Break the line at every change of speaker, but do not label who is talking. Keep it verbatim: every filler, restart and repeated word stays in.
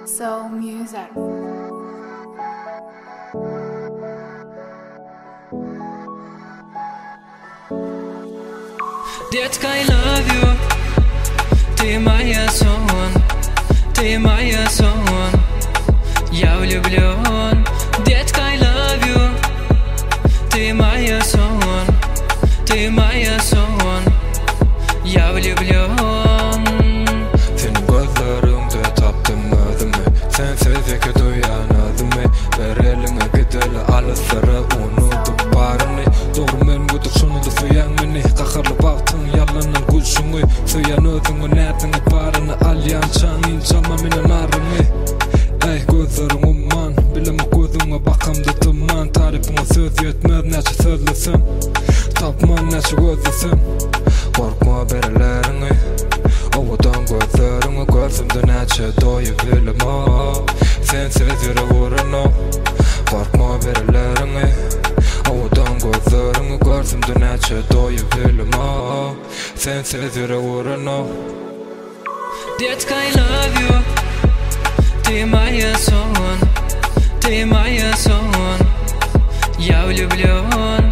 Soul music.
Детка, I love you. Ты моя сон, ты моя сон. Я влюблен. Детка, I love you. Ты моя сон, ты моя сон. Я влюблен.
Senin gözlerinde taptım özümü. Sensiz iki duyanızımı. Ver elime gideli alısırı unutup barını. Doğru men güdük şunu da suyan meni. Kahırlı baktın yalanın gülşünü. Suyan özünü netini barını. Alyan çanın çalma minin arını. Ey gözlerin umman. Bileme gözüme bakamdı tıman. Tarifine söz yetmez neçe sözlüsüm. Tapman neçe gözlüsüm. Korkma berelerini. Ovadan gözlerimi gözümde neçe doyabilirim o. Sensiz yere vurun o. Korkma berelerini. Ovadan gözlerimi gözümde neçe doyabilirim o. Sensiz yere vurun o.
Детка, I love you. Ты моя сон, ты моя сон. Я влюблен.